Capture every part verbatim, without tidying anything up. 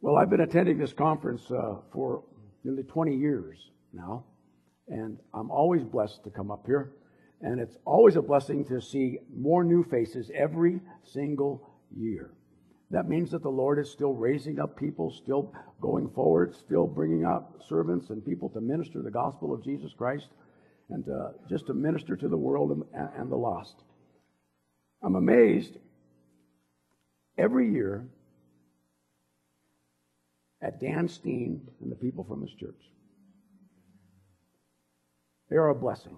Well, I've been attending this conference uh, for nearly twenty years now, and I'm always blessed to come up here. And it's always a blessing to see more new faces every single year. That means that the Lord is still raising up people, still going forward, still bringing out servants and people to minister the gospel of Jesus Christ and uh, just to minister to the world and, and the lost. I'm amazed every year at Dan Steen and the people from his church. They are a blessing.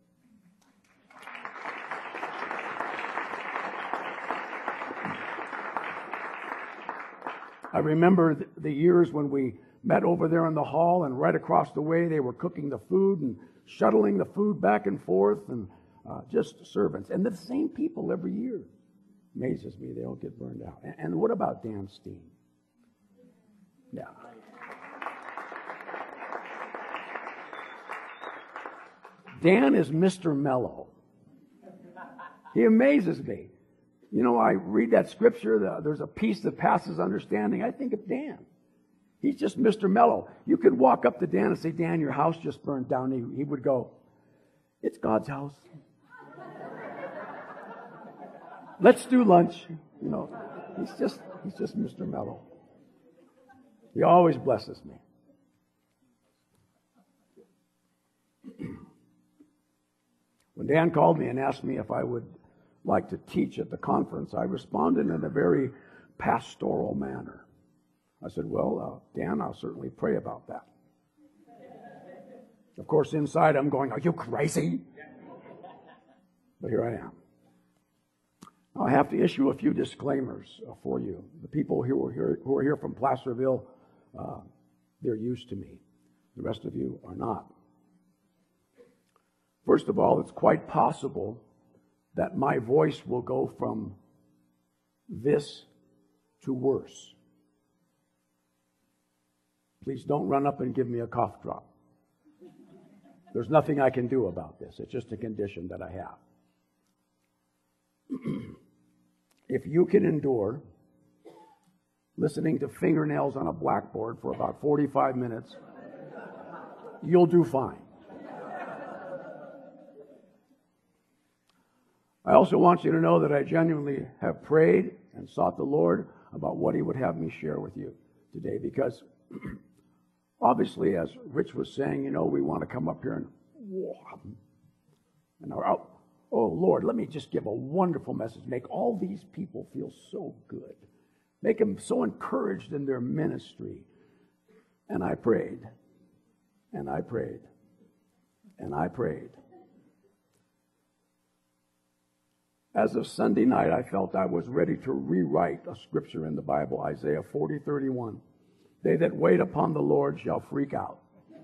I remember the years when we met over there in the hall, and right across the way they were cooking the food and shuttling the food back and forth, and uh, just servants. And the same people every year. Amazes me, they don't get burned out. And, and what about Dan Steen? Yeah. Dan is Mister Mellow. He amazes me. You know, I read that scripture, the, there's a peace that passes understanding. I think of Dan. He's just Mister Mellow. You could walk up to Dan and say, Dan, your house just burned down. He, he would go, it's God's house. Let's do lunch. You know, he's just, he's just Mister Mellow. He always blesses me. When Dan called me and asked me if I would like to teach at the conference, I responded in a very pastoral manner. I said, well, uh, Dan, I'll certainly pray about that. Of course, inside I'm going, are you crazy? But here I am. Now, I have to issue a few disclaimers uh, for you. The people who are here, who are here from Placerville, uh, they're used to me. The rest of you are not. First of all, it's quite possible that my voice will go from this to worse. Please don't run up and give me a cough drop. There's nothing I can do about this. It's just a condition that I have. If you can endure listening to fingernails on a blackboard for about forty-five minutes, you'll do fine. I also want you to know that I genuinely have prayed and sought the Lord about what He would have me share with you today, because obviously, as Rich was saying, you know, we want to come up here and and our, oh Lord, let me just give a wonderful message. Make all these people feel so good. Make them so encouraged in their ministry. And I prayed, and I prayed, and I prayed. As of Sunday night, I felt I was ready to rewrite a scripture in the Bible, Isaiah forty thirty-one. They that wait upon the Lord shall freak out.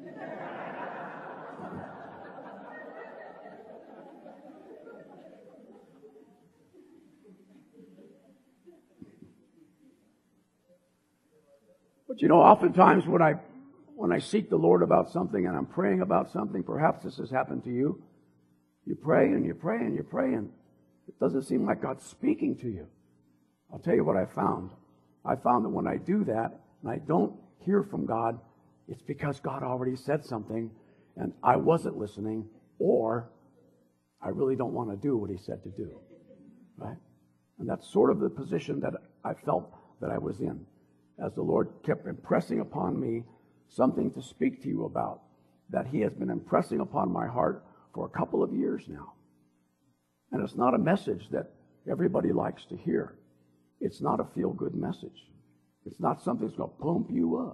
But you know, oftentimes when I when I seek the Lord about something and I'm praying about something, perhaps this has happened to you. You pray and you pray and you pray and it doesn't seem like God's speaking to you. I'll tell you what I found. I found that when I do that and I don't hear from God, it's because God already said something and I wasn't listening, or I really don't want to do what He said to do. Right? And that's sort of the position that I felt that I was in, as the Lord kept impressing upon me something to speak to you about that He has been impressing upon my heart for a couple of years now. And it's not a message that everybody likes to hear. It's not a feel-good message. It's not something that's going to pump you up.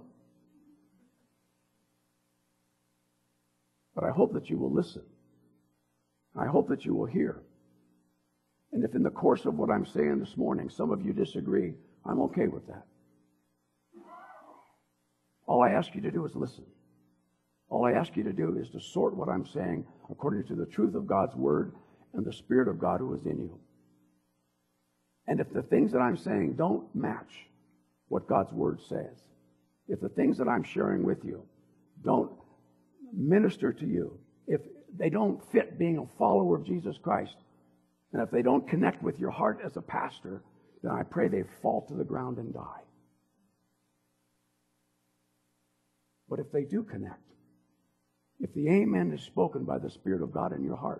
But I hope that you will listen. I hope that you will hear. And if in the course of what I'm saying this morning, some of you disagree, I'm okay with that. All I ask you to do is listen. All I ask you to do is to sort what I'm saying according to the truth of God's Word and the Spirit of God who is in you. And if the things that I'm saying don't match what God's Word says, if the things that I'm sharing with you don't minister to you, if they don't fit being a follower of Jesus Christ, and if they don't connect with your heart as a pastor, then I pray they fall to the ground and die. But if they do connect, if the amen is spoken by the Spirit of God in your heart,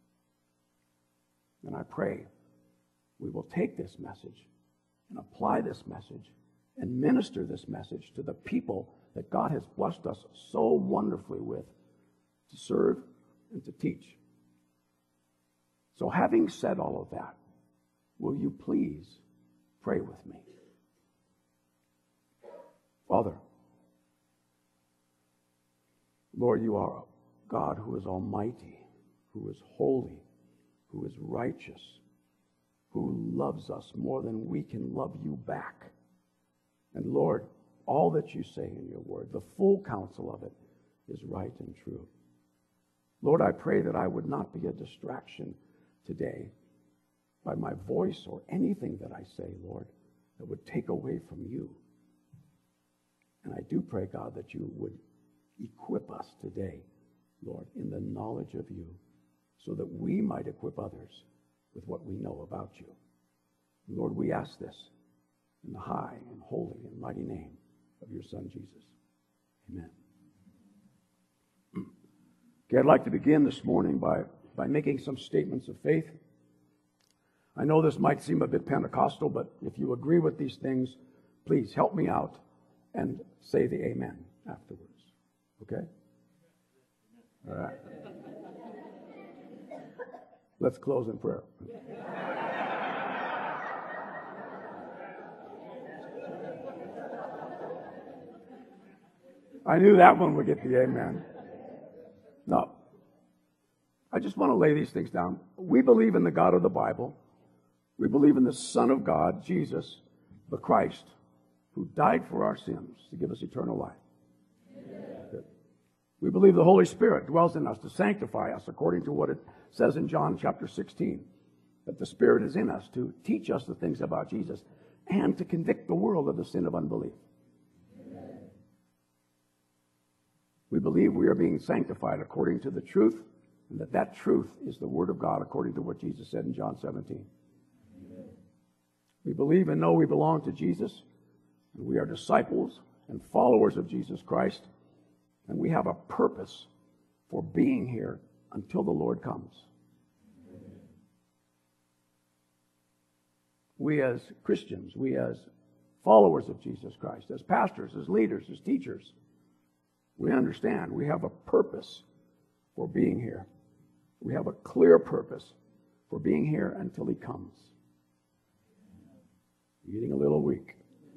then I pray we will take this message and apply this message and minister this message to the people that God has blessed us so wonderfully with to serve and to teach. So having said all of that, will you please pray with me? Father, Lord, you are a God who is almighty, who is holy, who is righteous, who loves us more than we can love you back. And Lord, all that you say in your word, the full counsel of it, is right and true. Lord, I pray that I would not be a distraction today by my voice or anything that I say, Lord, that would take away from you. And I do pray, God, that you would equip us today, Lord, in the knowledge of you, so that we might equip others with what we know about you. Lord, we ask this in the high and holy and mighty name of your Son, Jesus. Amen. Okay, I'd like to begin this morning by, by making some statements of faith. I know this might seem a bit Pentecostal, but if you agree with these things, please help me out and say the amen afterwards. Okay? All right. Let's close in prayer. I knew that one would get the amen. No. I just want to lay these things down. We believe in the God of the Bible. We believe in the Son of God, Jesus, the Christ, who died for our sins to give us eternal life. Good. We believe the Holy Spirit dwells in us to sanctify us according to what it says in John chapter sixteen, that the Spirit is in us to teach us the things about Jesus and to convict the world of the sin of unbelief. We believe we are being sanctified according to the truth, and that that truth is the Word of God according to what Jesus said in John seventeen. Amen. We believe and know we belong to Jesus, and we are disciples and followers of Jesus Christ, and we have a purpose for being here until the Lord comes. Amen. We as Christians, we as followers of Jesus Christ, as pastors, as leaders, as teachers, we understand we have a purpose for being here. We have a clear purpose for being here until he comes. You're getting a little weak.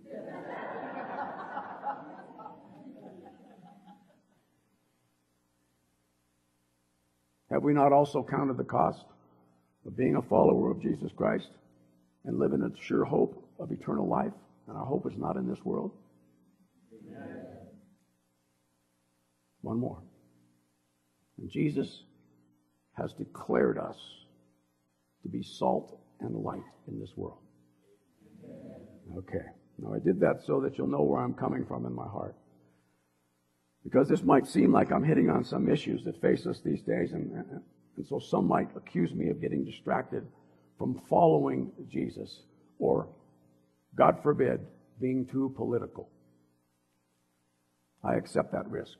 Have we not also counted the cost of being a follower of Jesus Christ and living in a sure hope of eternal life? And our hope is not in this world. Amen. One more. And Jesus has declared us to be salt and light in this world. Okay. Now I did that so that you'll know where I'm coming from in my heart. Because this might seem like I'm hitting on some issues that face us these days, and, and so some might accuse me of getting distracted from following Jesus, or, God forbid, being too political. I accept that risk.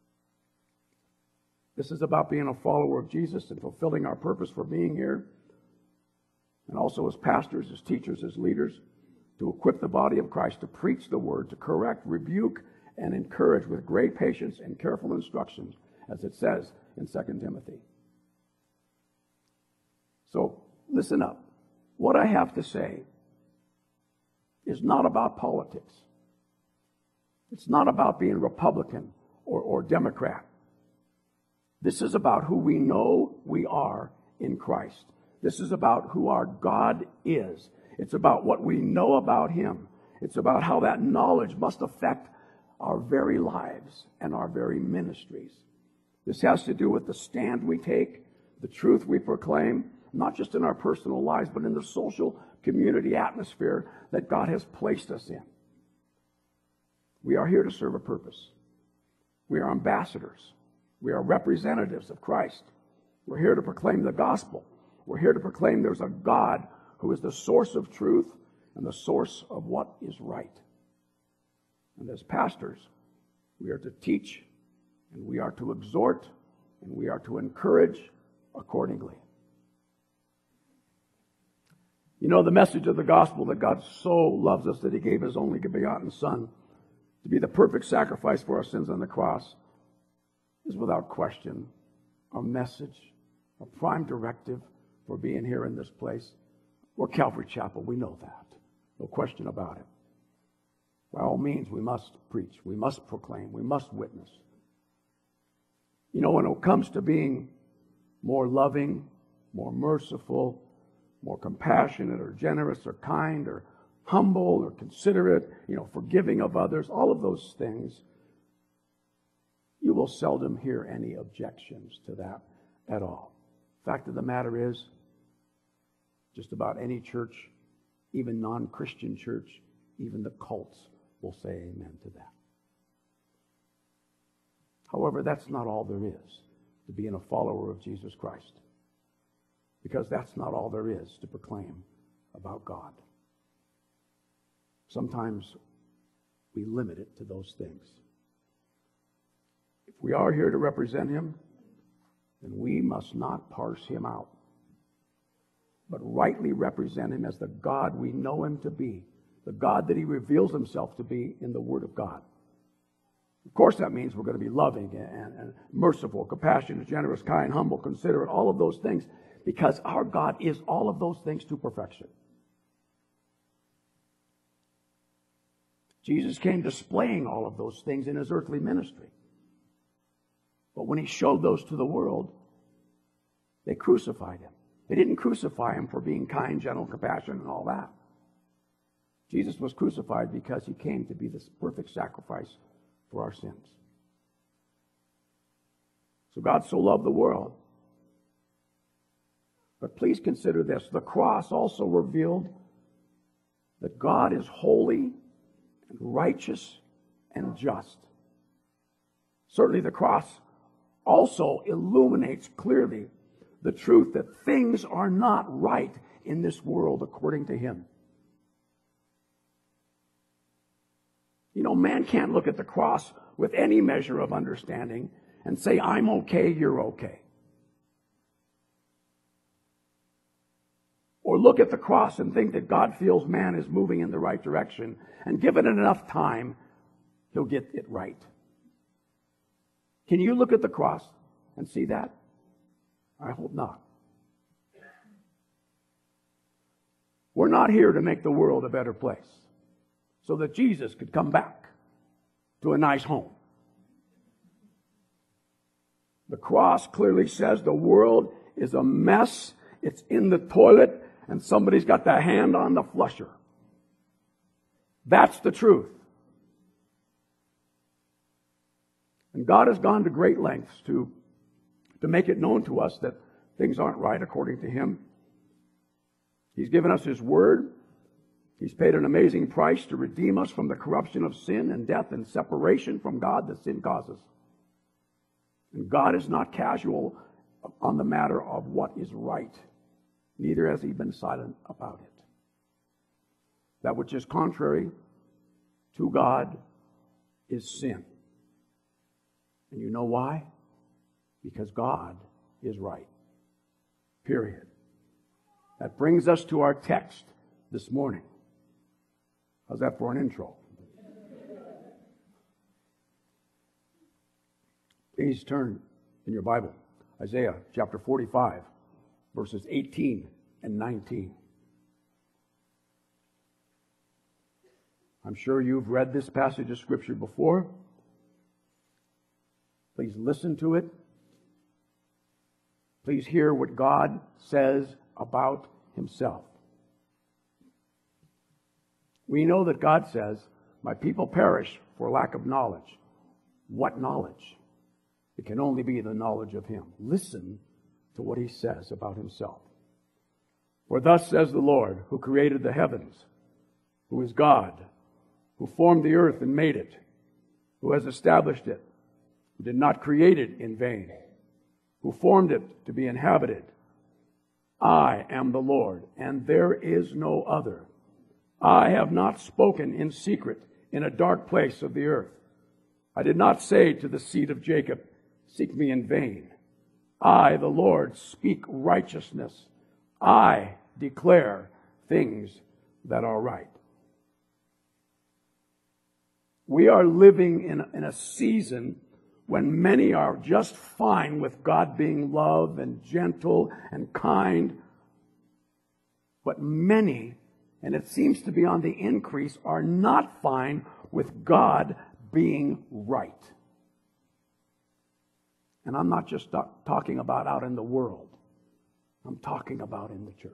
This is about being a follower of Jesus and fulfilling our purpose for being here, and also as pastors, as teachers, as leaders, to equip the body of Christ to preach the word, to correct, rebuke, and encourage with great patience and careful instructions, as it says in Second Timothy. So, listen up. What I have to say is not about politics. It's not about being Republican or, or Democrat. This is about who we know we are in Christ. This is about who our God is. It's about what we know about him. It's about how that knowledge must affect our very lives and our very ministries. This has to do with the stand we take, the truth we proclaim, not just in our personal lives, but in the social community atmosphere that God has placed us in. We are here to serve a purpose. We are ambassadors. We are representatives of Christ. We're here to proclaim the gospel. We're here to proclaim there's a God who is the source of truth and the source of what is right. And as pastors, We are to teach, and we are to exhort, and we are to encourage accordingly. You know, the message of the gospel that God so loves us that he gave his only begotten Son to be the perfect sacrifice for our sins on the cross is without question a message, a prime directive for being here in this place. We're Calvary Chapel. We know that. No question about it. By all means, we must preach. We must proclaim. We must witness. You know, when it comes to being more loving, more merciful, more compassionate or generous or kind or humble or considerate, you know, forgiving of others, all of those things, you will seldom hear any objections to that at all. Fact of the matter is, just about any church, even non-Christian church, even the cults will say amen to that. However, that's not all there is to being a follower of Jesus Christ, because that's not all there is to proclaim about God. Sometimes we limit it to those things. If we are here to represent him, then we must not parse him out, but rightly represent him as the God we know him to be, the God that he reveals himself to be in the Word of God. Of course, that means we're going to be loving and, and merciful, compassionate, generous, kind, humble, considerate, all of those things, because our God is all of those things to perfection. Jesus came displaying all of those things in his earthly ministry. But when he showed those to the world, they crucified him. They didn't crucify him for being kind, gentle, compassionate, and all that. Jesus was crucified because he came to be this perfect sacrifice for our sins. So God so loved the world. But please consider this. The cross also revealed that God is holy and righteous and just. Certainly the cross also illuminates clearly the truth that things are not right in this world according to him. You know, man can't look at the cross with any measure of understanding and say, I'm okay, you're okay. Or look at the cross and think that God feels man is moving in the right direction, and given it enough time, he'll get it right. Can you look at the cross and see that? I hope not. We're not here to make the world a better place so that Jesus could come back to a nice home. The cross clearly says the world is a mess. It's in the toilet, and somebody's got the hand on the flusher. That's the truth. And God has gone to great lengths to, to make it known to us that things aren't right according to him. He's given us his word. He's paid an amazing price to redeem us from the corruption of sin and death and separation from God that sin causes. And God is not casual on the matter of what is right. Neither has he been silent about it. That which is contrary to God is sin. And you know why? Because God is right. Period. That brings us to our text this morning. How's that for an intro? Please turn in your Bible, Isaiah chapter forty-five, verses eighteen and nineteen. I'm sure you've read this passage of Scripture before. Please listen to it. Please hear what God says about himself. We know that God says, my people perish for lack of knowledge. What knowledge? It can only be the knowledge of him. Listen to what he says about himself. For thus says the Lord, who created the heavens, who is God, who formed the earth and made it, who has established it, who did not create it in vain, who formed it to be inhabited. I am the Lord, and there is no other. I have not spoken in secret in a dark place of the earth. I did not say to the seed of Jacob, seek me in vain. I, the Lord, speak righteousness. I declare things that are right. We are living in, in a season when many are just fine with God being love and gentle and kind. But many, and it seems to be on the increase, are not fine with God being right. And I'm not just talking about out in the world. I'm talking about in the church.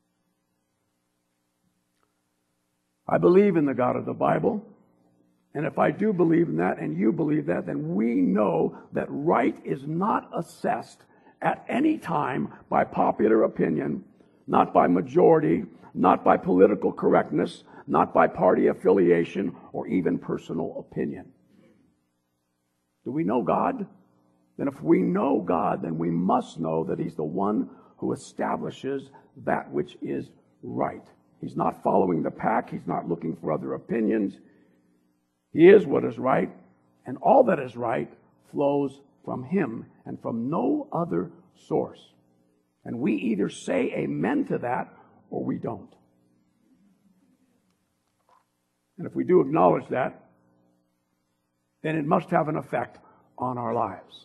I believe in the God of the Bible. And if I do believe in that and you believe that, then we know that right is not assessed at any time by popular opinion, not by majority, not by political correctness, not by party affiliation, or even personal opinion. Do we know God? Then if we know God, then we must know that He's the one who establishes that which is right. He's not following the pack. He's not looking for other opinions. He is what is right, and all that is right flows from Him and from no other source. And we either say amen to that or we don't. And if we do acknowledge that, then it must have an effect on our lives.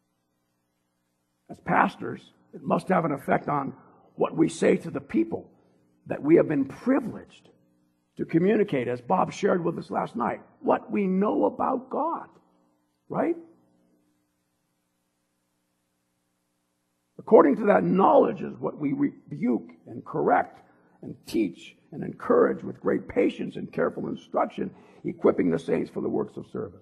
As pastors, it must have an effect on what we say to the people that we have been privileged to communicate, as Bob shared with us last night, what we know about God, right? According to that knowledge is what we rebuke and correct and teach and encourage with great patience and careful instruction, equipping the saints for the works of service.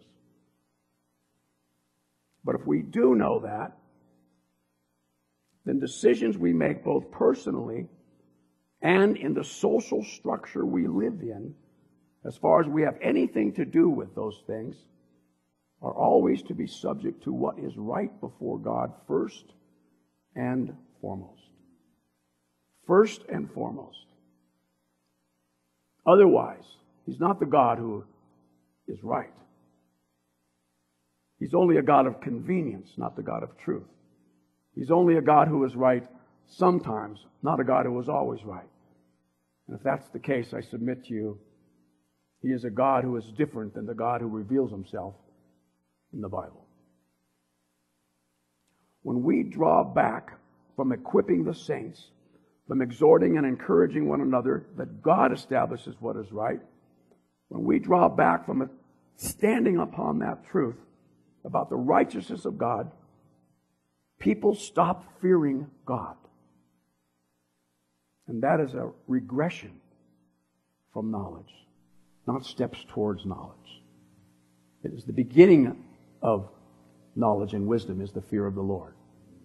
But if we do know that, then decisions we make both personally and in the social structure we live in, as far as we have anything to do with those things, are always to be subject to what is right before God first and foremost. First and foremost. Otherwise, He's not the God who is right. He's only a God of convenience, not the God of truth. He's only a God who is right sometimes, not a God who is always right. And if that's the case, I submit to you, He is a God who is different than the God who reveals Himself in the Bible. When we draw back from equipping the saints, from exhorting and encouraging one another that God establishes what is right, when we draw back from standing upon that truth about the righteousness of God, people stop fearing God. And that is a regression from knowledge, not steps towards knowledge. It is the beginning of knowledge and wisdom is the fear of the Lord.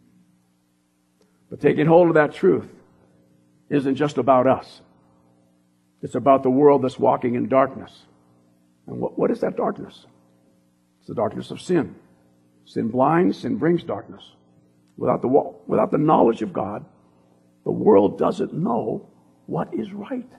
But taking hold of that truth isn't just about us. It's about the world that's walking in darkness. And what, what is that darkness? It's the darkness of sin. Sin blinds, sin brings darkness. Without the, without the knowledge of God, the world doesn't know what is right.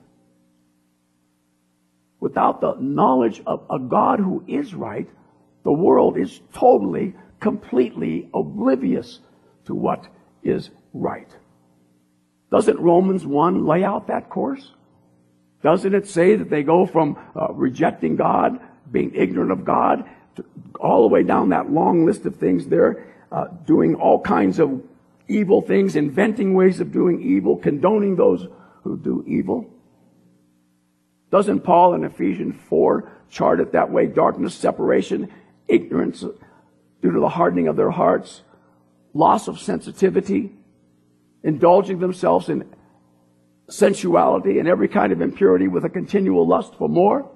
Without the knowledge of a God who is right, the world is totally, completely oblivious to what is right. Doesn't Romans one lay out that course? Doesn't it say that they go from uh, rejecting God, being ignorant of God, to all the way down that long list of things there, uh, doing all kinds of evil things, inventing ways of doing evil, condoning those who do evil? Doesn't Paul in Ephesians four chart it that way? Darkness, separation, ignorance due to the hardening of their hearts, loss of sensitivity, indulging themselves in sensuality and every kind of impurity with a continual lust for more.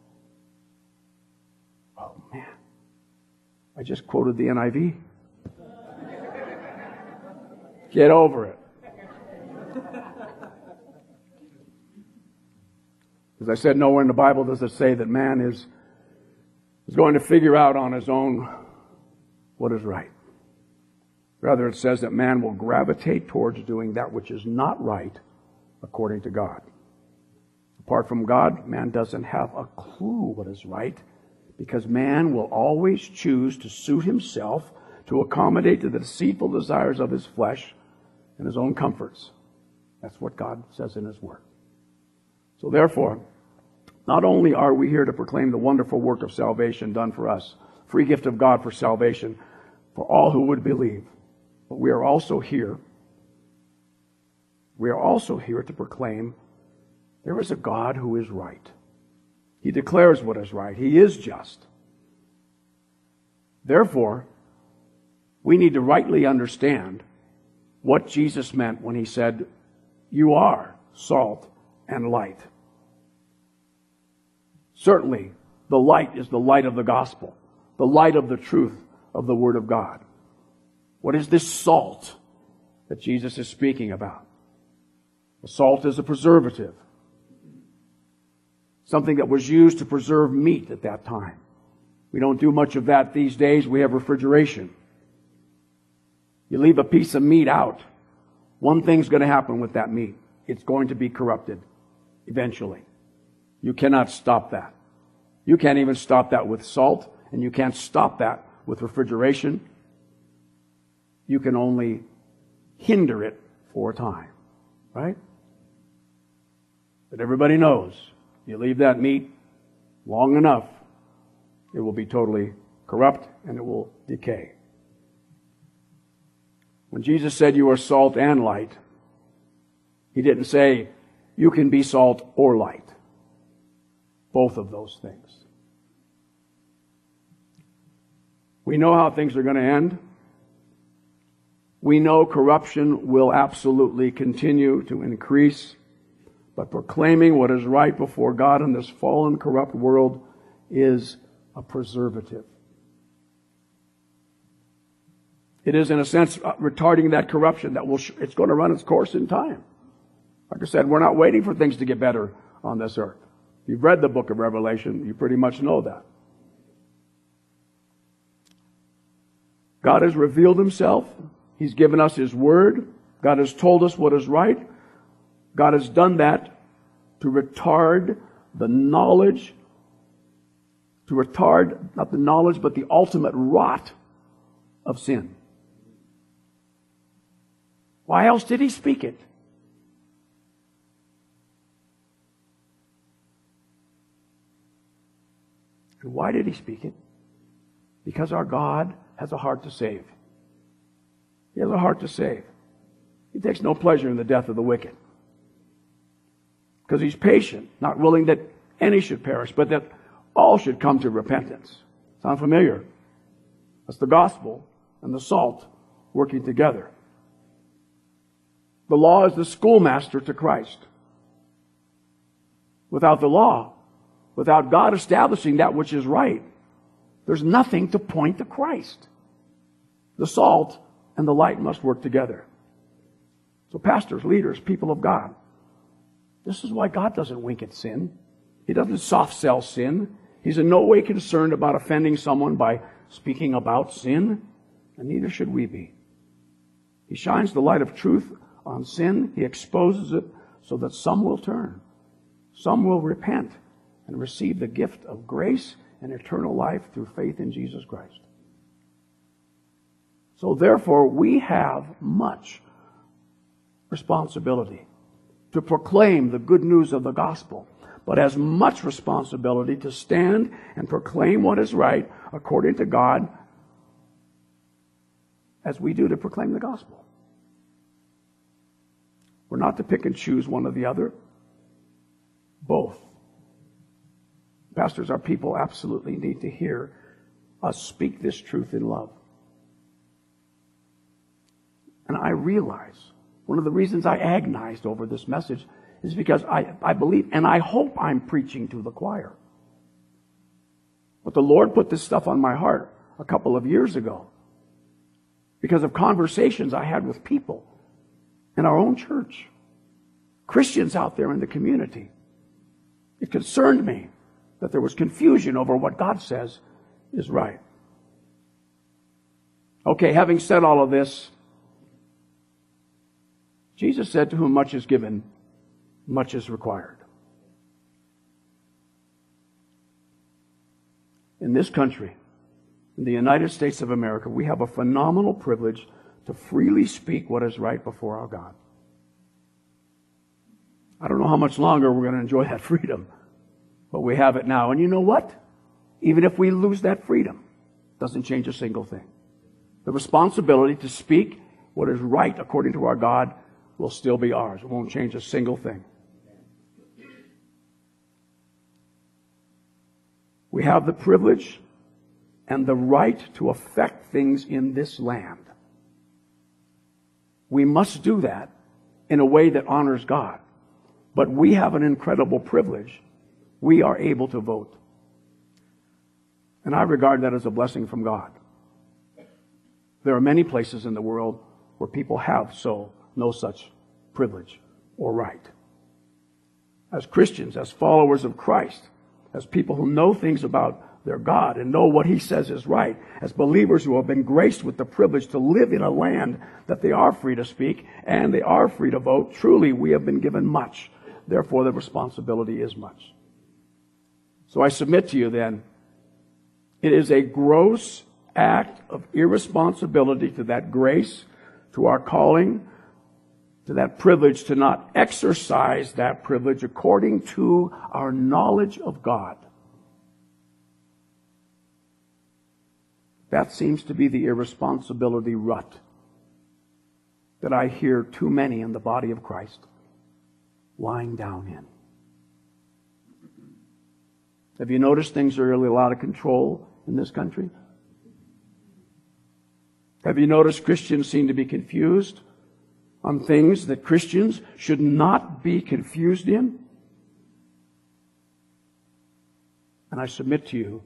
Oh man, I just quoted the N I V. Get over it. As I said, nowhere in the Bible does it say that man is, is going to figure out on his own what is right. Rather, it says that man will gravitate towards doing that which is not right according to God. Apart from God, man doesn't have a clue what is right because man will always choose to suit himself to accommodate to the deceitful desires of his flesh and his own comforts. That's what God says in His Word. So therefore, not only are we here to proclaim the wonderful work of salvation done for us, free gift of God for salvation for all who would believe, but we are also here, we are also here to proclaim there is a God who is right. He declares what is right. He is just. Therefore, we need to rightly understand what Jesus meant when He said, "You are salt and light." Certainly, the light is the light of the gospel, the light of the truth of the Word of God. What is this salt that Jesus is speaking about? The salt is a preservative, something that was used to preserve meat at that time. We don't do much of that these days. We have refrigeration. You leave a piece of meat out, one thing's going to happen with that meat. It's going to be corrupted eventually. You cannot stop that. You can't even stop that with salt, and you can't stop that with refrigeration. You can only hinder it for a time, right? But everybody knows, you leave that meat long enough, it will be totally corrupt and it will decay. When Jesus said you are salt and light, He didn't say you can be salt or light. Both of those things. We know how things are going to end. We know corruption will absolutely continue to increase. But proclaiming what is right before God in this fallen, corrupt world is a preservative. It is, in a sense, retarding that corruption that will, it's going to run its course in time. Like I said, we're not waiting for things to get better on this earth. If you've read the book of Revelation, you pretty much know that. God has revealed Himself. He's given us His Word. God has told us what is right. God has done that to retard the knowledge, to retard, not the knowledge, but the ultimate rot of sin. Why else did He speak it? And why did He speak it? Because our God has a heart to save. He has a heart to save. He takes no pleasure in the death of the wicked. Because He's patient, not willing that any should perish, but that all should come to repentance. Sound familiar? That's the gospel and the salt working together. The law is the schoolmaster to Christ. Without the law, without God establishing that which is right, there's nothing to point to Christ. The salt and the light must work together. So pastors, leaders, people of God, this is why God doesn't wink at sin. He doesn't soft sell sin. He's in no way concerned about offending someone by speaking about sin, and neither should we be. He shines the light of truth on sin. He exposes it so that some will turn. Some will repent and receive the gift of grace and eternal life through faith in Jesus Christ. So therefore, we have much responsibility to proclaim the good news of the gospel, but as much responsibility to stand and proclaim what is right according to God as we do to proclaim the gospel. We're not to pick and choose one or the other. Both. Pastors, our people absolutely need to hear us speak this truth in love. And I realize one of the reasons I agonized over this message is because I, I believe and I hope I'm preaching to the choir. But the Lord put this stuff on my heart a couple of years ago because of conversations I had with people in our own church, Christians out there in the community. It concerned me that there was confusion over what God says is right. Okay, having said all of this, Jesus said, to whom much is given, much is required. in this country, in the United States of America, we have a phenomenal privilege to freely speak what is right before our God. I don't know how much longer we're going to enjoy that freedom, but we have it now. And you know what? Even if we lose that freedom, it doesn't change a single thing. The responsibility to speak what is right according to our God will still be ours. It won't change a single thing. We have the privilege and the right to affect things in this land. We must do that in a way that honors God. But we have an incredible privilege. We are able to vote. And I regard that as a blessing from God. There are many places in the world where people have so no such privilege or right. As Christians, as followers of Christ, as people who know things about their God and know what He says is right, as believers who have been graced with the privilege to live in a land that they are free to speak and they are free to vote, truly we have been given much. Therefore, the responsibility is much. So I submit to you then, it is a gross act of irresponsibility to that grace, to our calling, to that privilege, to not exercise that privilege according to our knowledge of God. That seems to be the irresponsibility rut that I hear too many in the body of Christ lying down in. Have you noticed things are really out of control in this country? Have you noticed Christians seem to be confused on things that Christians should not be confused in? And I submit to you,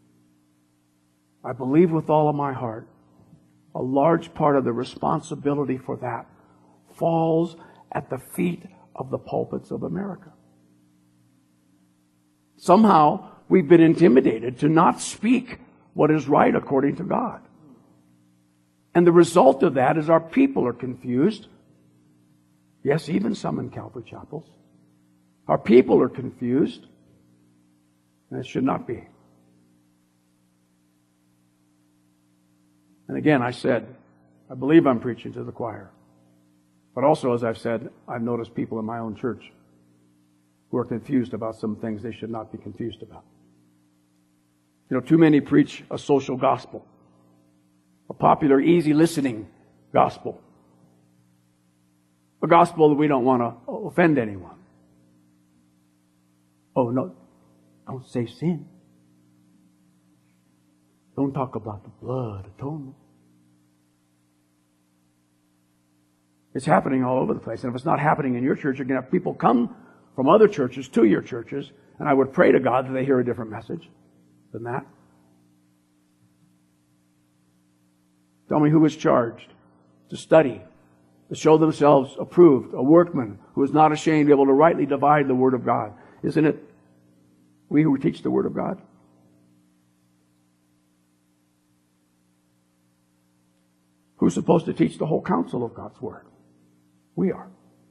I believe with all of my heart, a large part of the responsibility for that falls at the feet of the pulpits of America. Somehow, we've been intimidated to not speak what is right according to God. And the result of that is our people are confused. Yes, even some in Calvary chapels. Our people are confused. And it should not be. And again, I said, I believe I'm preaching to the choir. But also, as I've said, I've noticed people in my own church who are confused about some things they should not be confused about. You know, too many preach a social gospel, a popular, easy listening gospel, a gospel that we don't want to offend anyone. Oh, no, don't say sin. Don't talk about the blood atonement. It's happening all over the place. And if it's not happening in your church, you're going to have people come from other churches to your churches. And I would pray to God that they hear a different message than that. Tell me who is charged to study, to show themselves approved, a workman who is not ashamed, able to rightly divide the Word of God. Isn't it we who teach the Word of God? Who's supposed to teach the whole counsel of God's Word? We are.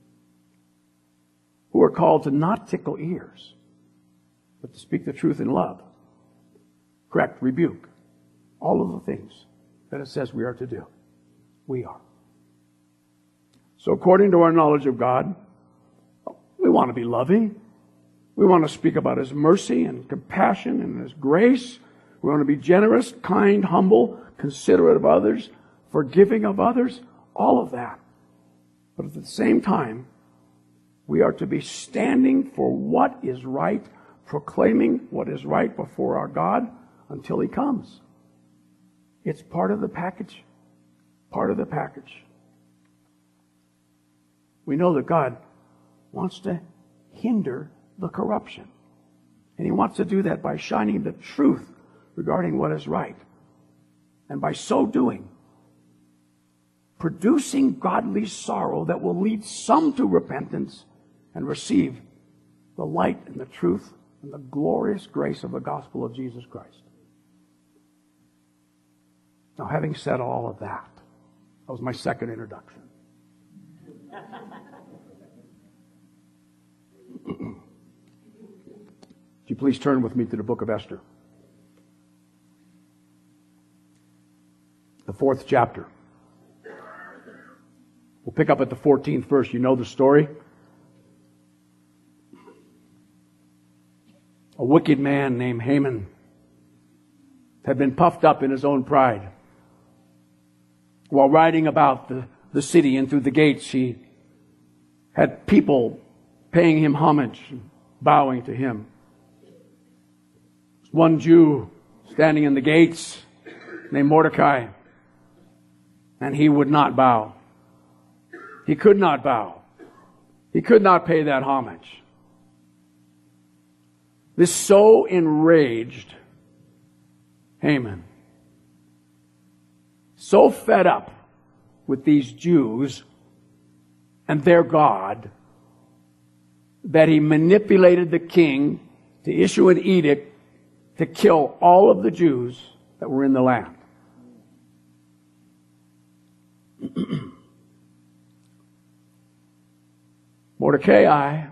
Who are called to not tickle ears, but to speak the truth in love. Correct, rebuke. All of the things that it says we are to do. We are. So according to our knowledge of God, we want to be loving. We want to speak about His mercy and compassion and His grace. We want to be generous, kind, humble, considerate of others, forgiving of others, all of that. But at the same time, we are to be standing for what is right, proclaiming what is right before our God until He comes. It's part of the package. Part of the package. We know that God wants to hinder the corruption. And He wants to do that by shining the truth regarding what is right. And by so doing, producing godly sorrow that will lead some to repentance and receive the light and the truth and the glorious grace of the gospel of Jesus Christ. Now, having said all of that, that was my second introduction. Would you please turn with me to the book of Esther? the fourth chapter. We'll pick up at the fourteenth verse. You know the story. A wicked man named Haman had been puffed up in his own pride. While riding about the, the city and through the gates, he had people paying him homage, bowing to him. One Jew standing in the gates named Mordecai, and he would not bow. He could not bow. He could not pay that homage. This so enraged Haman, so fed up with these Jews and their God, that he manipulated the king to issue an edict to kill all of the Jews that were in the land. Mordecai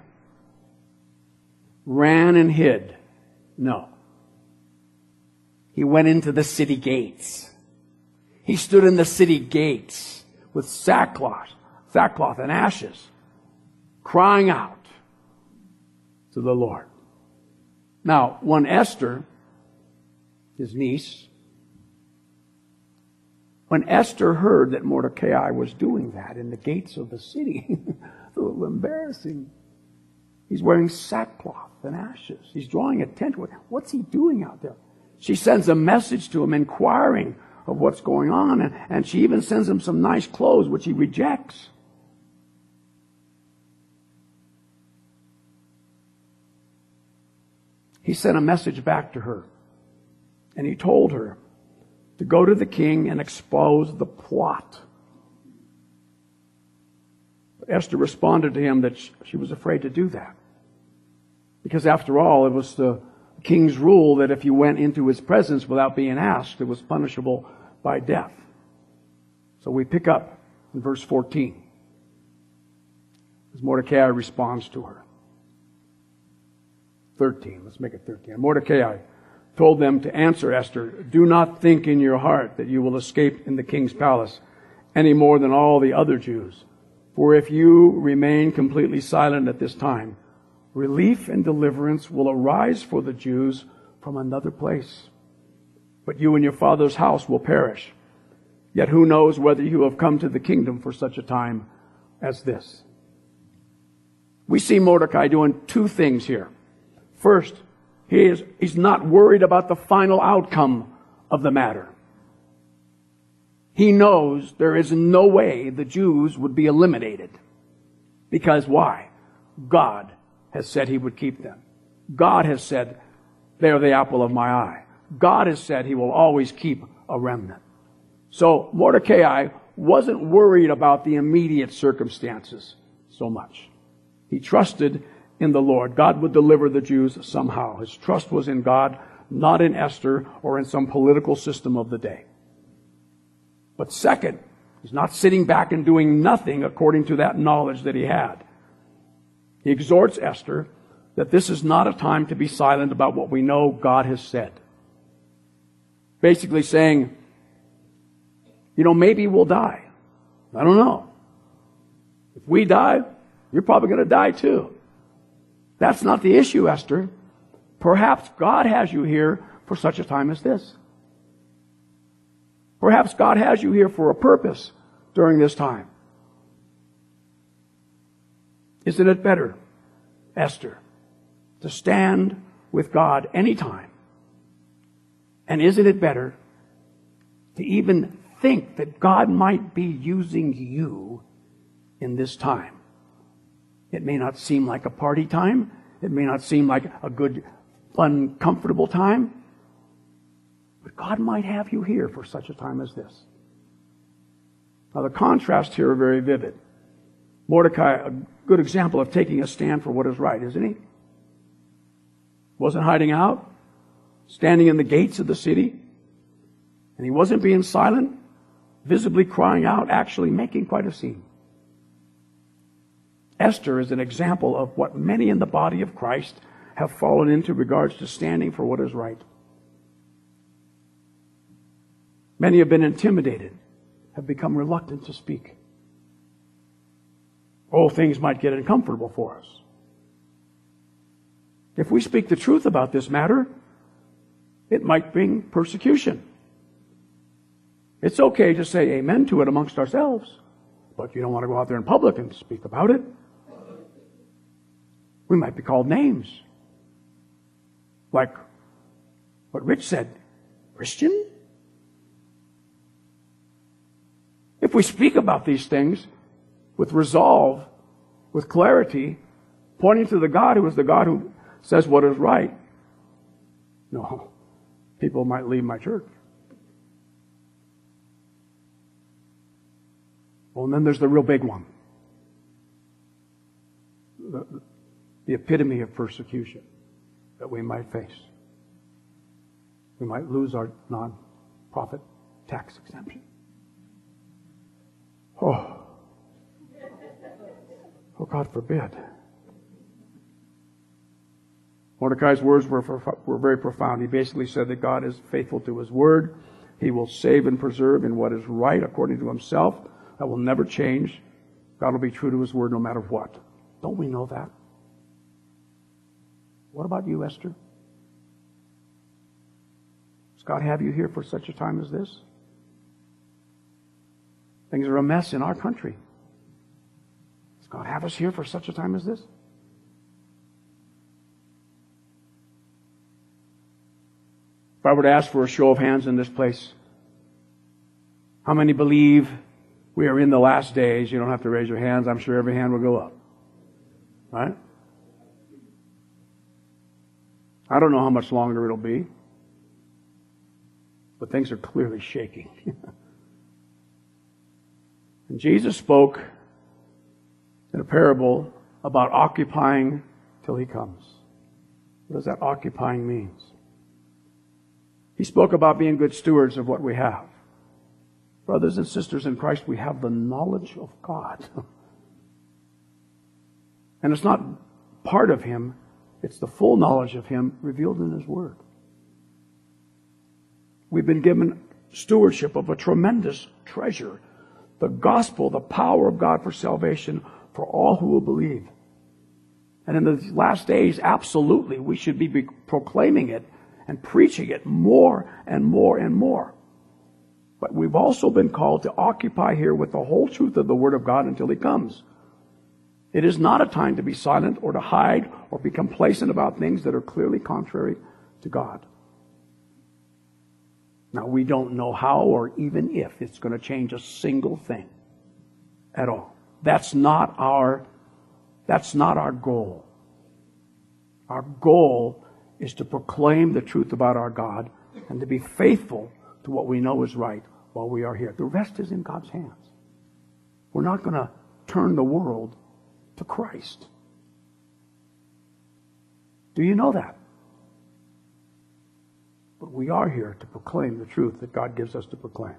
ran and hid. No. He went into the city gates. He stood in the city gates with sackcloth, sackcloth and ashes, crying out to the Lord. Now, when Esther, his niece, when Esther heard that Mordecai was doing that in the gates of the city, a little embarrassing. He's wearing sackcloth and ashes. He's drawing attention. What's he doing out there? She sends a message to him inquiring of what's going on, and, and she even sends him some nice clothes, which he rejects. He sent a message back to her, and he told her to go to the king and expose the plot. But Esther responded to him that she was afraid to do that. Because after all, it was the king's rule that if you went into his presence without being asked, it was punishable by death. So we pick up in verse fourteen. As Mordecai responds to her. thirteen, let's make it thirteen. Mordecai told them to answer Esther, "Do not think in your heart that you will escape in the king's palace any more than all the other Jews. For if you remain completely silent at this time, relief and deliverance will arise for the Jews from another place. But you and your father's house will perish. Yet who knows whether you have come to the kingdom for such a time as this?" We see Mordecai doing two things here. First, he is, he's not worried about the final outcome of the matter. He knows there is no way the Jews would be eliminated. Because why? God has said he would keep them. God has said, they are the apple of my eye. God has said he will always keep a remnant. So Mordecai wasn't worried about the immediate circumstances so much. He trusted in the Lord. God would deliver the Jews somehow. His trust was in God, not in Esther or in some political system of the day. But second, he's not sitting back and doing nothing according to that knowledge that he had. He exhorts Esther that this is not a time to be silent about what we know God has said. Basically saying, you know, maybe we'll die. I don't know. If we die, you're probably going to die too. That's not the issue, Esther. Perhaps God has you here for such a time as this. Perhaps God has you here for a purpose during this time. Isn't it better, Esther, to stand with God anytime? And isn't it better to even think that God might be using you in this time? It may not seem like a party time. It may not seem like a good, fun, comfortable time. But God might have you here for such a time as this. Now the contrasts here are very vivid. Mordecai, a good example of taking a stand for what is right, isn't he? Wasn't hiding out, standing in the gates of the city, and he wasn't being silent, visibly crying out, actually making quite a scene. Esther is an example of what many in the body of Christ have fallen into regards to standing for what is right. Many have been intimidated, have become reluctant to speak. Oh, things might get uncomfortable for us. If we speak the truth about this matter, it might bring persecution. It's okay to say amen to it amongst ourselves, but you don't want to go out there in public and speak about it. We might be called names. Like what Rich said, Christian? If we speak about these things with resolve, with clarity, pointing to the God who is the God who says what is right, no, people might leave my church. Well, and then there's the real big one. The, the epitome of persecution that we might face. We might lose our non-profit tax exemption. Oh. Oh, God forbid. Mordecai's words were, were very profound. He basically said that God is faithful to His word. He will save and preserve in what is right according to Himself. That will never change. God will be true to His word no matter what. Don't we know that? What about you, Esther? Does God have you here for such a time as this? Things are a mess in our country. Does God have us here for such a time as this? If I were to ask for a show of hands in this place, how many believe we are in the last days? You don't have to raise your hands. I'm sure every hand will go up. Right? I don't know how much longer it'll be, but things are clearly shaking. And Jesus spoke in a parable about occupying till He comes. What does that occupying mean? He spoke about being good stewards of what we have. Brothers and sisters in Christ, we have the knowledge of God. And it's not part of Him, it's the full knowledge of Him revealed in His Word. We've been given stewardship of a tremendous treasure, the gospel, the power of God for salvation for all who will believe. And in the last days, absolutely, we should be proclaiming it and preaching it more and more and more. But we've also been called to occupy here with the whole truth of the Word of God until He comes. It is not a time to be silent or to hide or be complacent about things that are clearly contrary to God. Now, we don't know how or even if it's going to change a single thing at all. That's not our, that's not our goal. Our goal is to proclaim the truth about our God and to be faithful to what we know is right while we are here. The rest is in God's hands. We're not going to turn the world to Christ. Do you know that? But we are here to proclaim the truth that God gives us to proclaim.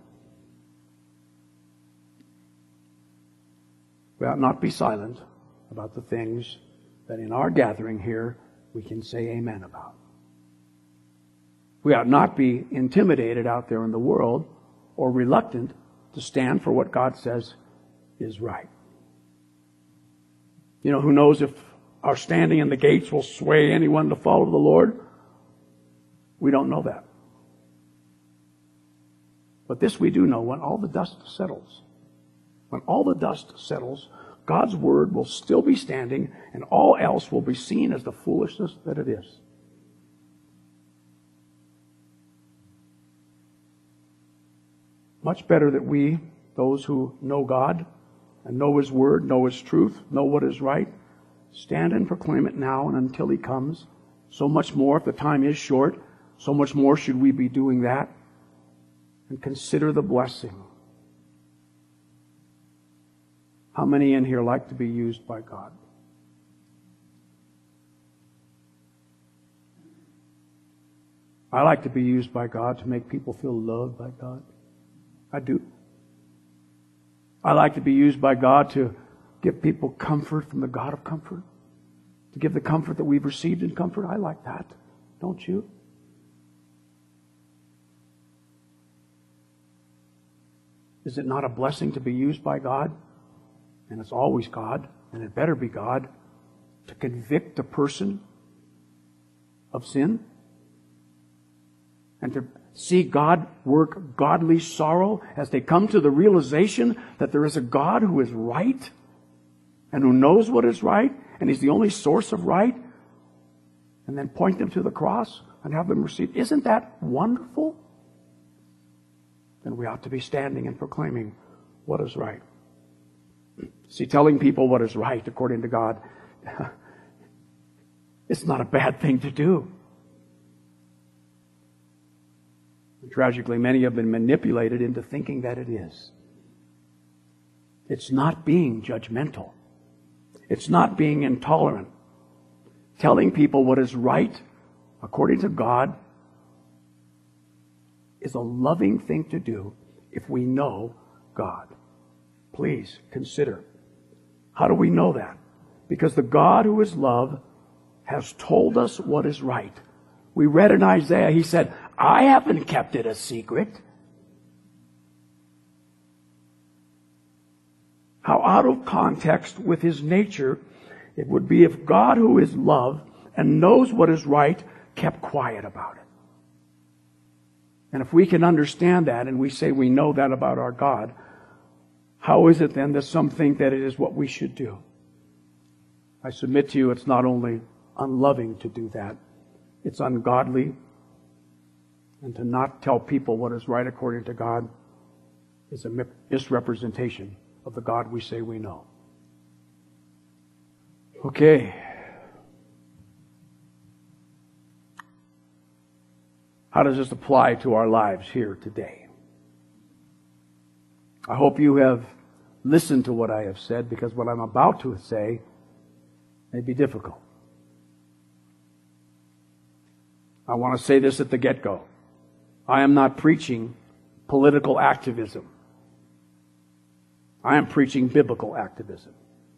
We ought not be silent about the things that in our gathering here we can say amen about. We ought not be intimidated out there in the world or reluctant to stand for what God says is right. You know, who knows if our standing in the gates will sway anyone to follow the Lord? We don't know that. But this we do know: when all the dust settles, when all the dust settles, God's word will still be standing, and all else will be seen as the foolishness that it is. Much better that we, those who know God and know His word, know His truth, know what is right, stand and proclaim it now and until He comes. So much more, if the time is short, so much more should we be doing that. And consider the blessing. How many in here like to be used by God? I like to be used by God to make people feel loved by God. I do. I like to be used by God to give people comfort from the God of comfort. To give the comfort that we've received in comfort. I like that. Don't you? Is it not a blessing to be used by God? And it's always God, and it better be God, to convict a person of sin? And to see God work godly sorrow as they come to the realization that there is a God who is right and who knows what is right, and He's the only source of right, and then point them to the cross and have them receive. Isn't that wonderful? Then we ought to be standing and proclaiming what is right. See, telling people what is right according to God, it's not a bad thing to do. And tragically, many have been manipulated into thinking that it is. It's not being judgmental. It's not being intolerant. Telling people what is right according to God is a loving thing to do if we know God. Please consider. How do we know that? Because the God who is love has told us what is right. We read in Isaiah, He said, I haven't kept it a secret. How out of context with His nature it would be if God, who is love and knows what is right, kept quiet about it. And if we can understand that and we say we know that about our God, how is it then that some think that it is what we should do? I submit to you, it's not only unloving to do that, it's ungodly. And to not tell people what is right according to God is a misrepresentation of the God we say we know. Okay. How does this apply to our lives here today? I hope you have listened to what I have said, because what I'm about to say may be difficult. I want to say this at the get-go. I am not preaching political activism. I am preaching biblical activism.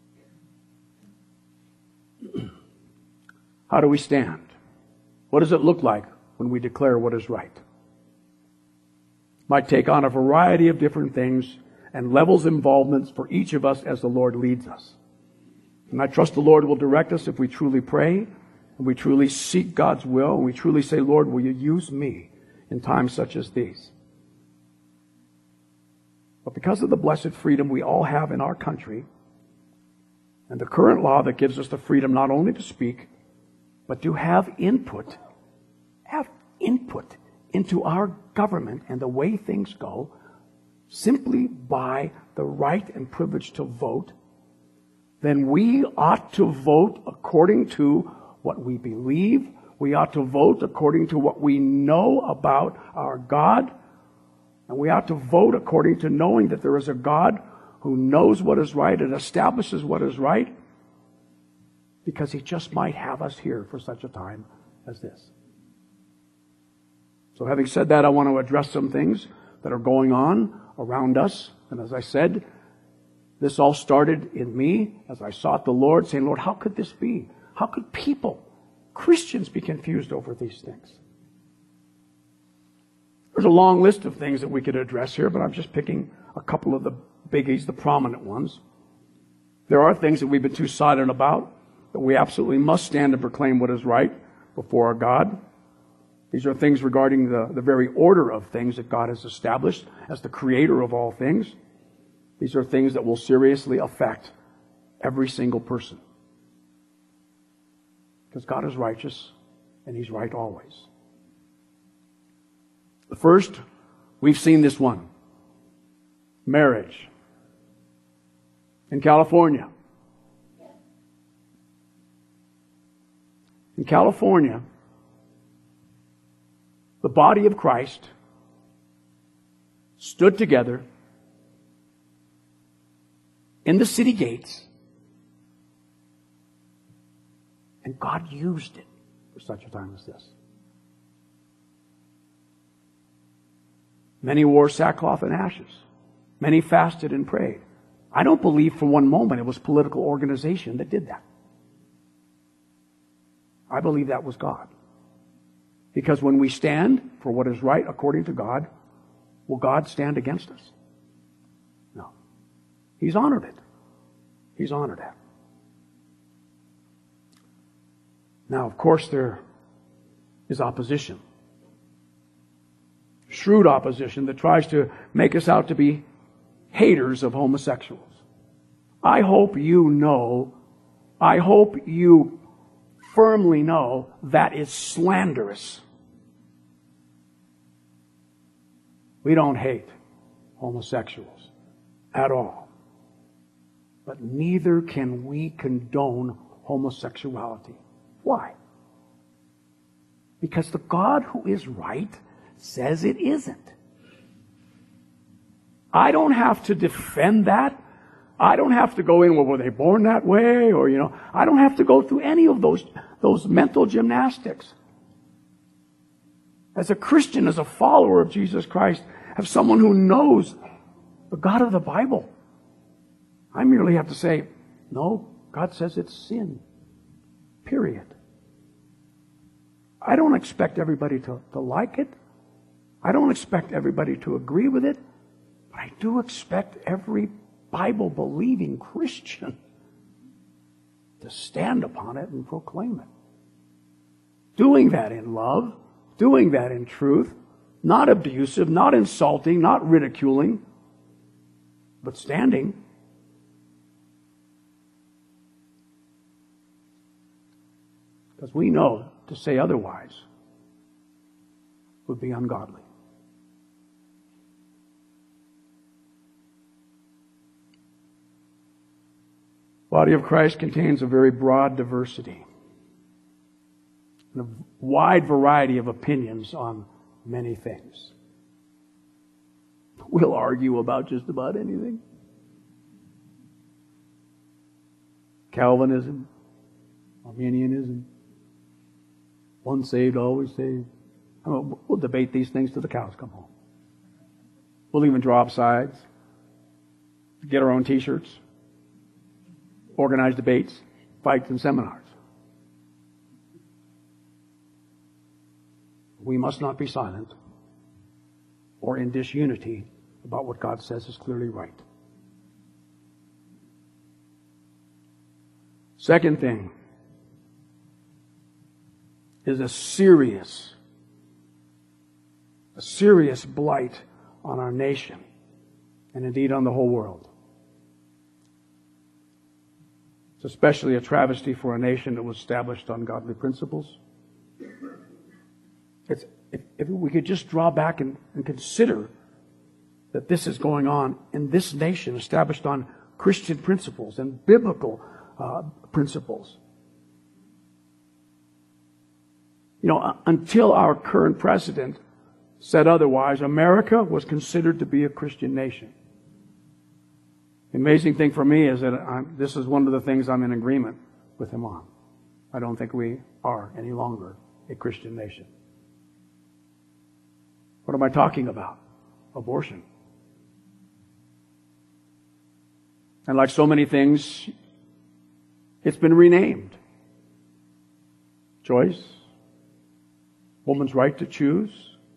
How do we stand? What does it look like when we declare what is right? It might take on a variety of different things and levels of involvement for each of us as the Lord leads us. And I trust the Lord will direct us if we truly pray and we truly seek God's will and we truly say, Lord, will you use me in times such as these? But because of the blessed freedom we all have in our country and the current law that gives us the freedom not only to speak, but to have input, have input into our government and the way things go, simply by the right and privilege to vote, then we ought to vote according to what we believe. We ought to vote according to what we know about our God. And we ought to vote according to knowing that there is a God who knows what is right and establishes what is right, because He just might have us here for such a time as this. So having said that, I want to address some things that are going on around us. And as I said, this all started in me as I sought the Lord, saying, Lord, how could this be? How could people, Christians, be confused over these things? There's a long list of things that we could address here, but I'm just picking a couple of the biggies, the prominent ones. There are things that we've been too silent about, that we absolutely must stand and proclaim what is right before our God. These are things regarding the, the very order of things that God has established as the creator of all things. These are things that will seriously affect every single person. Because God is righteous, and He's right always. The first, we've seen this one. Marriage. In California. In California, the body of Christ stood together in the city gates, and God used it for such a time as this. Many wore sackcloth and ashes. Many fasted and prayed. I don't believe for one moment it was political organization that did that. I believe that was God. Because when we stand for what is right according to God, will God stand against us? He's honored it. He's honored it. Now, of course, there is opposition. Shrewd opposition that tries to make us out to be haters of homosexuals. I hope you know, I hope you firmly know that is slanderous. We don't hate homosexuals at all. But neither can we condone homosexuality. Why? Because the God who is right says it isn't. I don't have to defend that. I don't have to go in, well, were they born that way? Or, you know, I don't have to go through any of those, those mental gymnastics. As a Christian, as a follower of Jesus Christ, as someone who knows the God of the Bible, I merely have to say, no, God says it's sin. Period. I don't expect everybody to, to like it. I don't expect everybody to agree with it. But I do expect every Bible-believing Christian to stand upon it and proclaim it. Doing that in love, doing that in truth, not abusive, not insulting, not ridiculing, but standing. Because we know to say otherwise would be ungodly. The body of Christ contains a very broad diversity and a wide variety of opinions on many things. We'll argue about just about anything. Calvinism, Arminianism, once saved, always saved. I mean, we'll debate these things till the cows come home. We'll even draw up sides, get our own t-shirts, organize debates, fights, and seminars. We must not be silent or in disunity about what God says is clearly right. Second thing is a serious, a serious blight on our nation and indeed on the whole world. It's especially a travesty for a nation that was established on godly principles. It's, if, if we could just draw back and, and consider that this is going on in this nation established on Christian principles and biblical uh, principles. You know, until our current president said otherwise, America was considered to be a Christian nation. The amazing thing for me is that I'm, this is one of the things I'm in agreement with him on. I don't think we are any longer a Christian nation. What am I talking about? Abortion. And like so many things, it's been renamed. Choice. Woman's right to choose.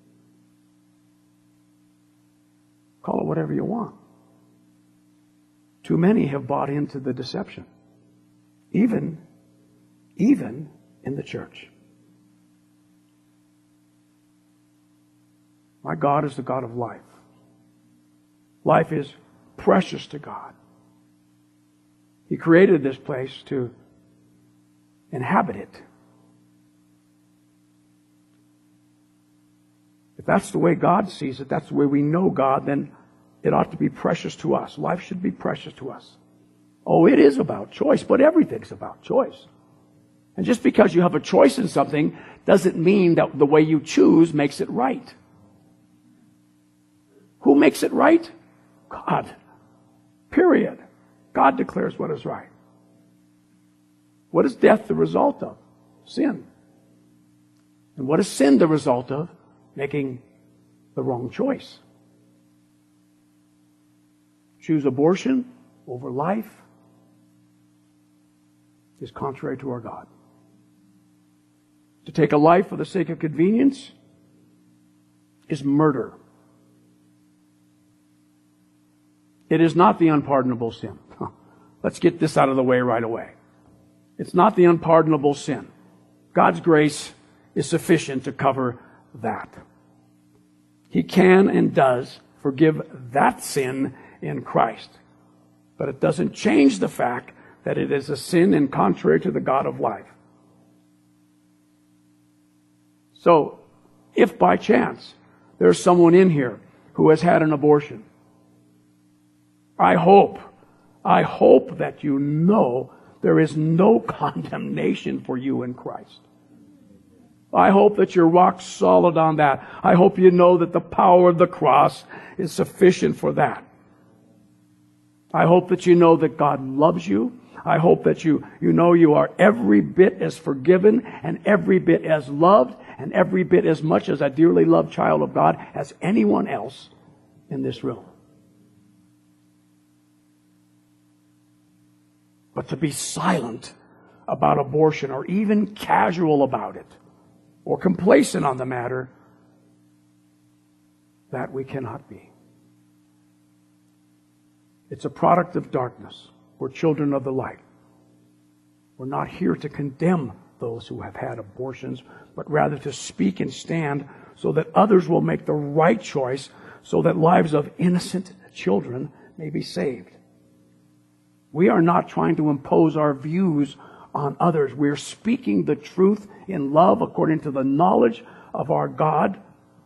Call it whatever you want. Too many have bought into the deception. Even, even in the church. My God is the God of life. Life is precious to God. He created this place to inhabit it. If that's the way God sees it, that's the way we know God, then it ought to be precious to us. Life should be precious to us. Oh, it is about choice, but everything's about choice. And just because you have a choice in something doesn't mean that the way you choose makes it right. Who makes it right? God. Period. God declares what is right. What is death the result of? Sin. And what is sin the result of? Making the wrong choice. Choose abortion over life is contrary to our God. To take a life for the sake of convenience is murder. It is not the unpardonable sin. Let's get this out of the way right away. It's not the unpardonable sin. God's grace is sufficient to cover that. He can and does forgive that sin in Christ. But it doesn't change the fact that it is a sin and contrary to the God of life. So, if by chance there's someone in here who has had an abortion, I hope, I hope that you know there is no condemnation for you in Christ. I hope that you're rock solid on that. I hope you know that the power of the cross is sufficient for that. I hope that you know that God loves you. I hope that you, you know you are every bit as forgiven and every bit as loved and every bit as much as a dearly loved child of God as anyone else in this room. But to be silent about abortion or even casual about it or complacent on the matter, that we cannot be. It's a product of darkness. We're children of the light. We're not here to condemn those who have had abortions, but rather to speak and stand so that others will make the right choice, so that lives of innocent children may be saved. We are not trying to impose our views on others. We're speaking the truth in love according to the knowledge of our God.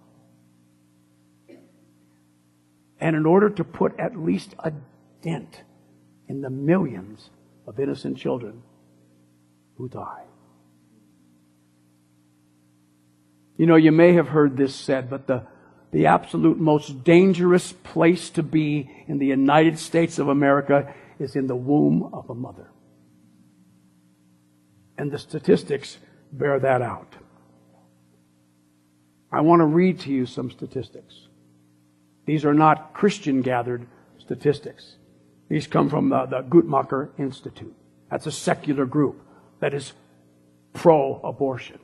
And in order to put at least a dent in the millions of innocent children who die. You know, you may have heard this said, but the, the absolute most dangerous place to be in the United States of America is in the womb of a mother. And the statistics bear that out. I want to read to you some statistics. These are not Christian-gathered statistics. These come from the, the Guttmacher Institute. That's a secular group that is pro-abortion.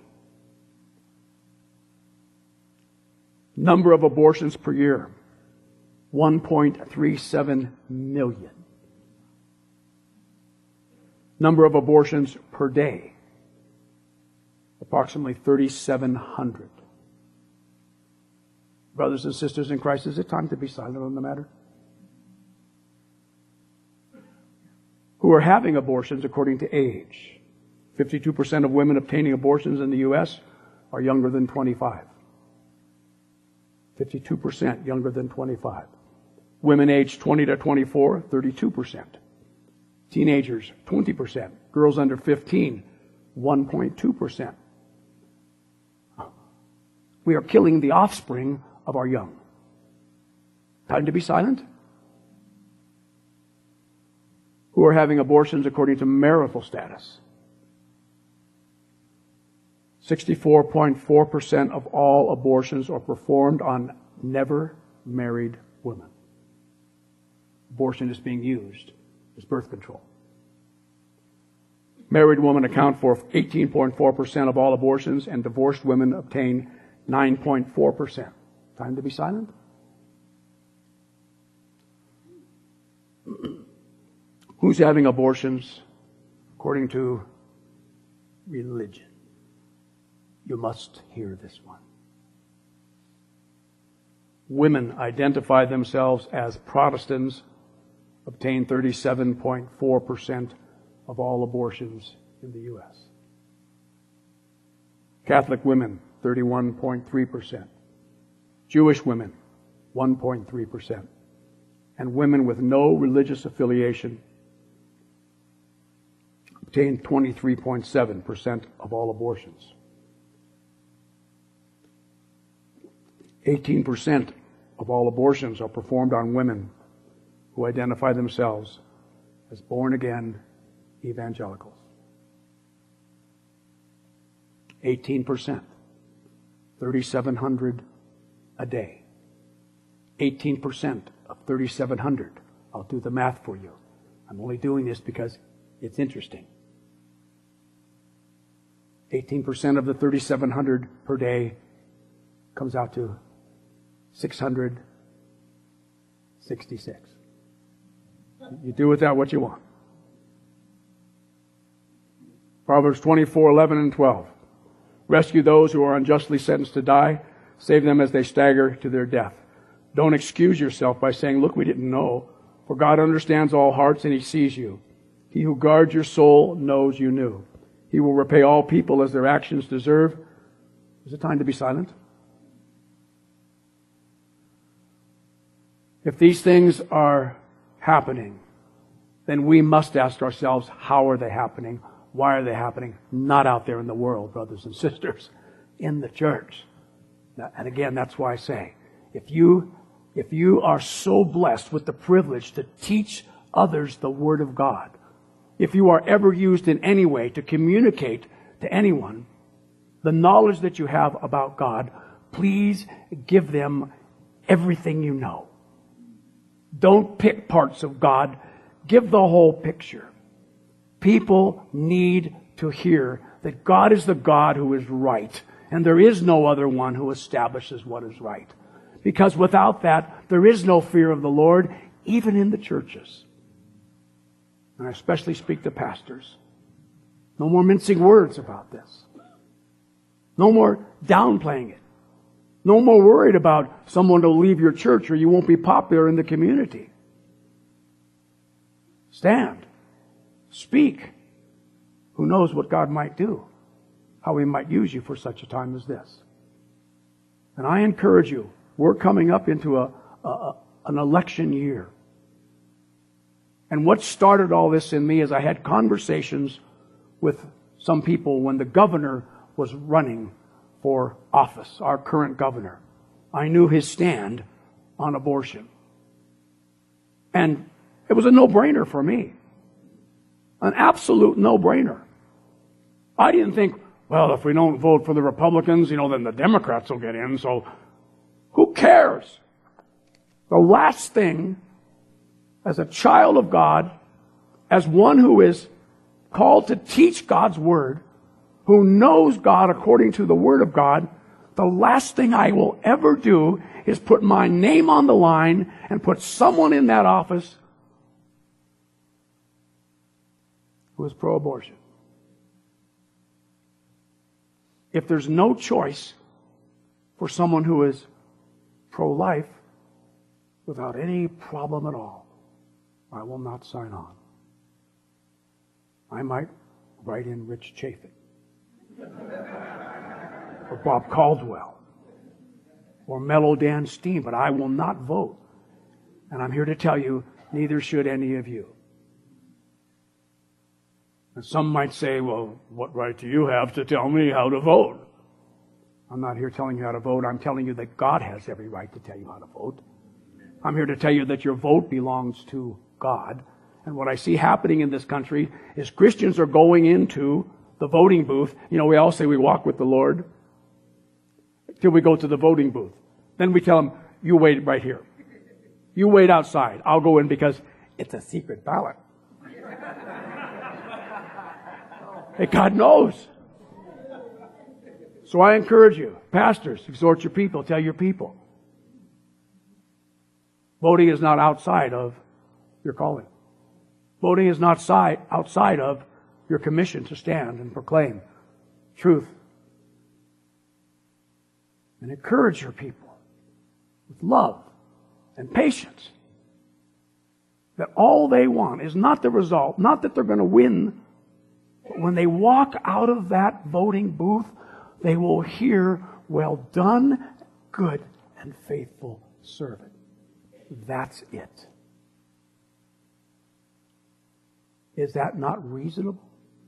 Number of abortions per year, one point three seven million. Number of abortions per day, approximately thirty-seven hundred. Brothers and sisters in Christ, is it time to be silent on the matter? Who are having abortions according to age. fifty-two percent of women obtaining abortions in the U S are younger than twenty-five. fifty-two percent younger than twenty-five. Women aged twenty to twenty-four, thirty-two percent. Teenagers, twenty percent. Girls under fifteen, one point two percent. We are killing the offspring of our young. Time to be silent? Who are having abortions according to marital status. sixty-four point four percent of all abortions are performed on never married women. Abortion is being used as birth control. Married women account for eighteen point four percent of all abortions, and divorced women obtain nine point four percent. Time to be silent? Who's having abortions according to religion? You must hear this one. Women identify themselves as Protestants, obtain thirty-seven point four percent of all abortions in the U S. Catholic women, thirty-one point three percent. Jewish women, one point three percent. And women with no religious affiliation obtain twenty-three point seven percent of all abortions. eighteen percent of all abortions are performed on women who identify themselves as born-again evangelicals. eighteen percent. thirty-seven hundred a day. eighteen percent of thirty-seven hundred. I'll do the math for you. I'm only doing this because it's interesting. eighteen percent of the thirty-seven hundred per day comes out to six hundred sixty-six. You do with that what you want. Proverbs twenty-four, eleven and twelve. Rescue those who are unjustly sentenced to die. Save them as they stagger to their death. Don't excuse yourself by saying, look, we didn't know. For God understands all hearts and He sees you. He who guards your soul knows you knew. He will repay all people as their actions deserve. Is it time to be silent? If these things are happening, then we must ask ourselves, how are they happening? Why are they happening? Not out there in the world, brothers and sisters, in the church. And again, that's why I say, if you, if you are so blessed with the privilege to teach others the Word of God, if you are ever used in any way to communicate to anyone the knowledge that you have about God, please give them everything you know. Don't pick parts of God. Give the whole picture. People need to hear that God is the God who is right, and there is no other one who establishes what is right. Because without that, there is no fear of the Lord, even in the churches. And I especially speak to pastors. No more mincing words about this. No more downplaying it. No more worried about someone to leave your church or you won't be popular in the community. Stand. Speak. Who knows what God might do? How He might use you for such a time as this. And I encourage you, we're coming up into a, a an election year. And what started all this in me is I had conversations with some people when the governor was running for office, our current governor. I knew his stand on abortion. And it was a no-brainer for me. An absolute no-brainer. I didn't think, well, if we don't vote for the Republicans, you know, then the Democrats will get in, so who cares? The last thing, as a child of God, as one who is called to teach God's Word, who knows God according to the Word of God, the last thing I will ever do is put my name on the line and put someone in that office who is pro-abortion. If there's no choice for someone who is pro-life, without any problem at all, I will not sign on. I might write in Rich Chafin or Bob Caldwell or Mellow Dan Steen, but I will not vote. And I'm here to tell you, neither should any of you. And some might say, well, what right do you have to tell me how to vote? I'm not here telling you how to vote. I'm telling you that God has every right to tell you how to vote. I'm here to tell you that your vote belongs to God. And what I see happening in this country is Christians are going into the voting booth. You know, we all say we walk with the Lord till we go to the voting booth. Then we tell them, you wait right here. You wait outside. I'll go in because it's a secret ballot. Hey, God knows. So I encourage you, pastors, exhort your people, tell your people. Voting is not outside of your calling. Voting is not side, outside of your commission to stand and proclaim truth. And encourage your people with love and patience. That all they want is not the result, not that they're going to win, but when they walk out of that voting booth, they will hear, well done, good and faithful servant. That's it. Is that not reasonable?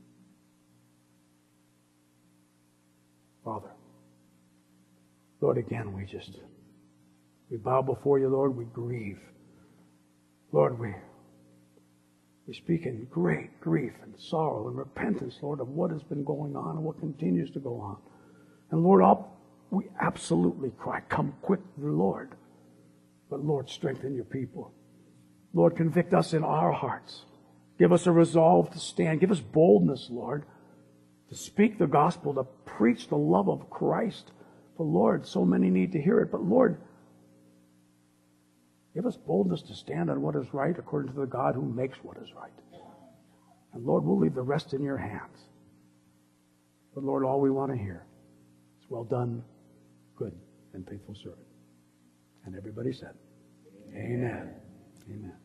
Father, Lord, again, we just, we bow before you, Lord, we grieve. Lord, we, we speak in great grief and sorrow and repentance, Lord, of what has been going on and what continues to go on. And Lord, I'll, we absolutely cry, come quick, Lord. But Lord, strengthen your people. Lord, convict us in our hearts. Give us a resolve to stand. Give us boldness, Lord, to speak the gospel, to preach the love of Christ. For Lord, so many need to hear it. But Lord, Give us boldness to stand on what is right according to the God who makes what is right. And Lord, we'll leave the rest in your hands. But Lord, all we want to hear is, well done, good and faithful servant. And everybody said, Amen. Amen. Amen.